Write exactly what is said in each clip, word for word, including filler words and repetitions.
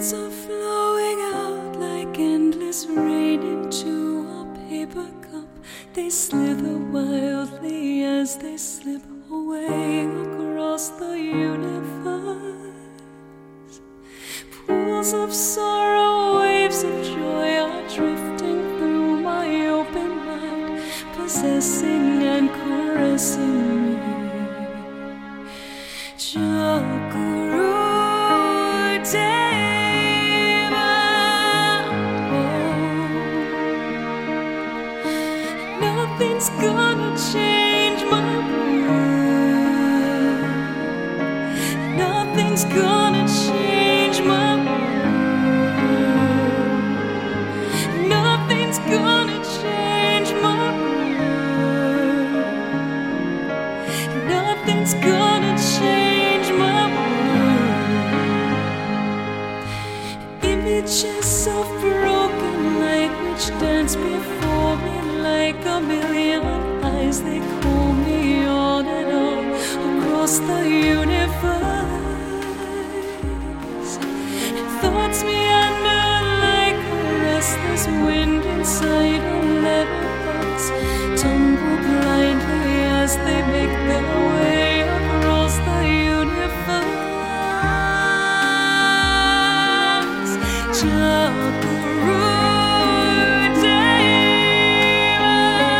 Words are flowing out like endless rain into a paper cup. They slither wildly as they slip away across the universe. Pools of sorrow, waves of joy are drifting through my open mind, possessing and caressing me. Chakru Deva, nothing's gonna change my world. Nothing's gonna change my world. Nothing's gonna change my world. Nothing's gonna change my world. Images of broken light which dance before me like a million eyes. They call me on and on across the universe. Thoughts meander like a restless wind inside a letterbox, tumble blindly as they make their way across the universe. Chakru Deva,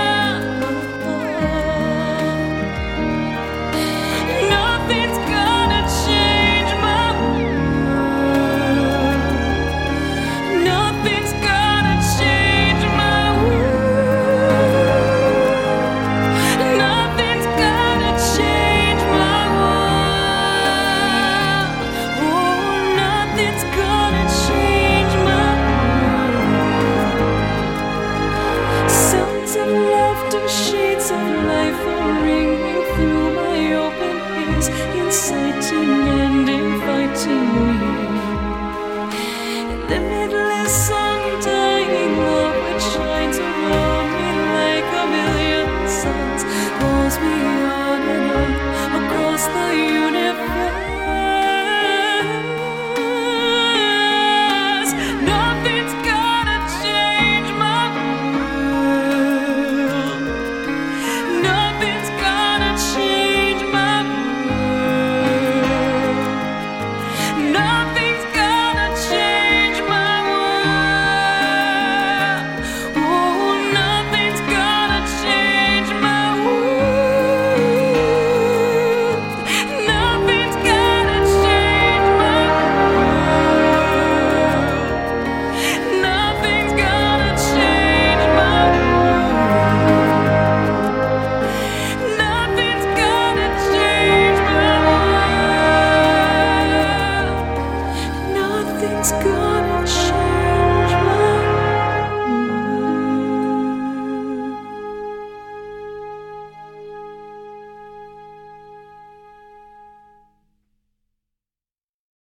nothing's gonna change my world. Nothing's gonna change my world. Nothing's gonna change my world. Oh, nothing's gonna change my world. Sounds of laughter, shades of life are ringing through my open ears, inciting and inviting me. Limitless